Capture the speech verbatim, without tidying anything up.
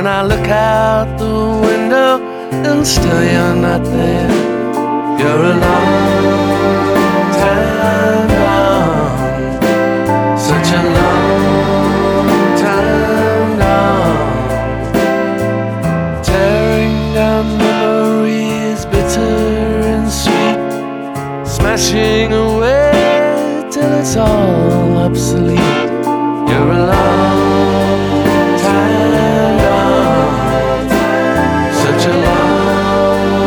when I look out the window and still you're not there. You're a long time gone, such a long time gone, tearing down memories bitter and sweet, smashing